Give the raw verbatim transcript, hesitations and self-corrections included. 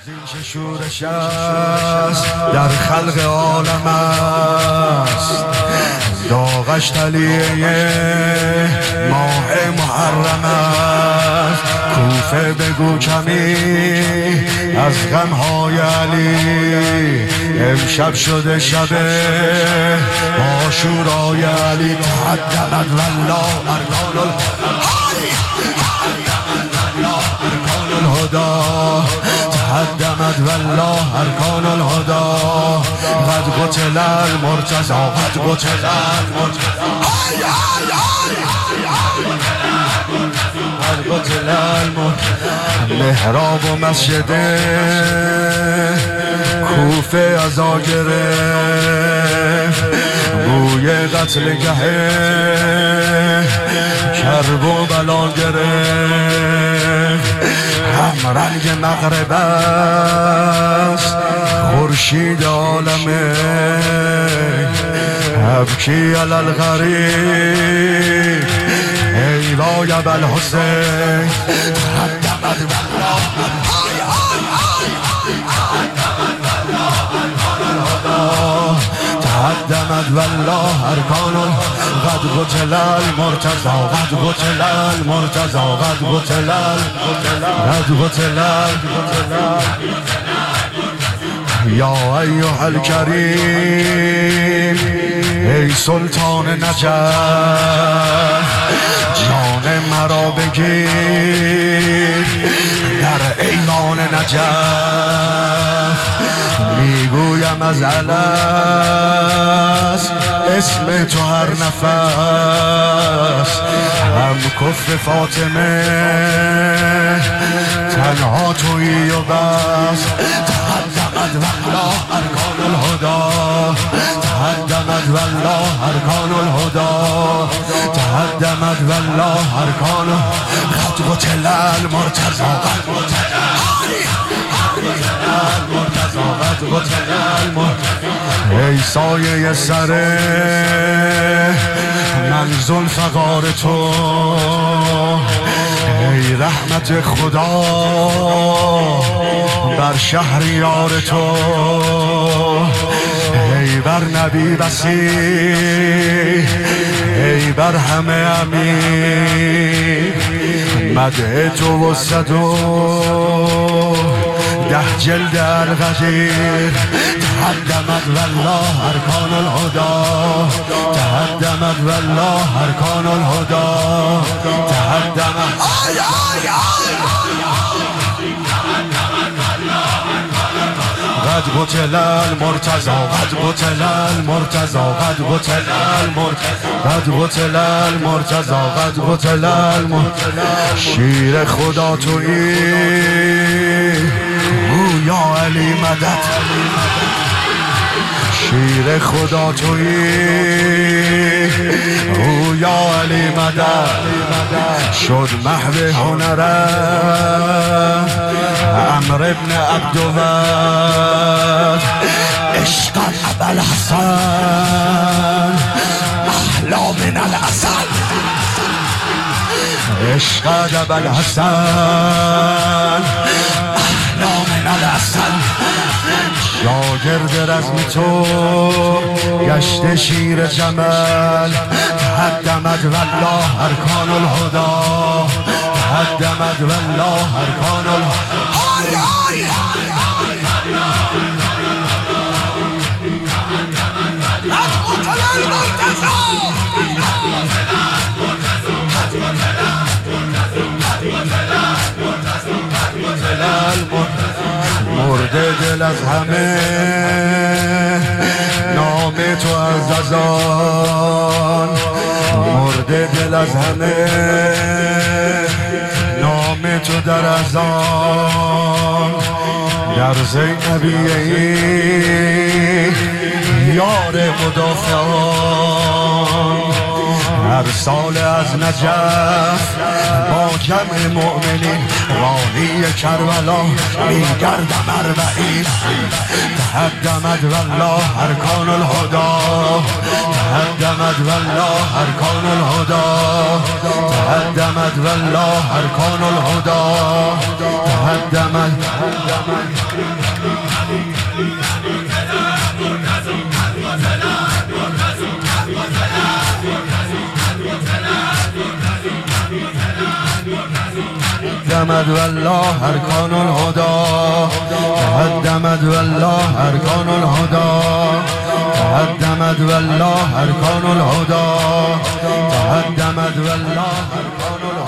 چه شورش است در خلق عالم است، داغش طلیعه ماه محرم است. کوفه بگو کمی از غمهای علی، امشب شده شب عاشورای علی. تقدمت والله ارکان الهدى، تقدمت والله ارکان الهدى. قد قتل المرتضی، قد قتل المرتضی، قد قتل المرتضی. محراب و مسجد کوفه ازا گرفت، بوی قتل گه کرب و بلا گرفت. هم رنگ مغرب است خورشید عالمه، ابکی علی الغریب ای وای ابوالحسین. تقدمت والله تقدمت والله ارکان. قد قتل المرتضی، قد قتل المرتضی، قد قتل قد قتل. یا ایها الکریم ای سلطان نجف، جان مرا بگیر در ایوان نجف. میگویم از الست اسم تو هر نفس، هم کفر فاطمه تنها تویی و بس. تقدمت والله ارکان الهدى، تقدمت والله ارکان الهدى، تقدمت والله ارکان. قد قتل المرتضی، قد قتل المرتضی، قد قتل المرتضی. ای سایه سر من ذوالفقار تو، ای رحمت خدا بر شهریار تو، ای بر نبی وسیع، ای بر همه امیر. مدح تو و صد و ده جلد الغدیر. تقدمت والله ارکان الهدى، تقدمت والله ارکان الهدى، تقدمت. قد قتل المرتضی، قد قتل المرتضی، قد قتل المرتضی، قد قتل المرتضی، قد قتل المرتضی. شیر خدا تویی او یا علی مدد، شیر خدا تویی او یا علی مدد. شد محو هنرم عمرو ابن عبدود، عشق ابوالحسن احلا من العسل، عشق ابوالحسن احلا من العسل. شاگرد رزم تو گشت شیر جمل. تقدمت والله ارکان الهدى، تقدمت والله ارکان الهدى. مرده دل از همه نام تو از ازان، مرده دل از همه نام تو در ازان. در زینبیه یار مدافعان، هر سال از نجف با جمع مؤمنین راهی کربلا میگردم اربعین. تهدمت والله ارکان الهدا، تهدمت والله ارکان الهدا، تهدمت والله ارکان الهدا، تهدمت. تهدمت والله ارکان الهدا، تهدمت والله ارکان الهدا، تهدمت والله ارکان الهدا، تهدمت والله ارکان الهدا.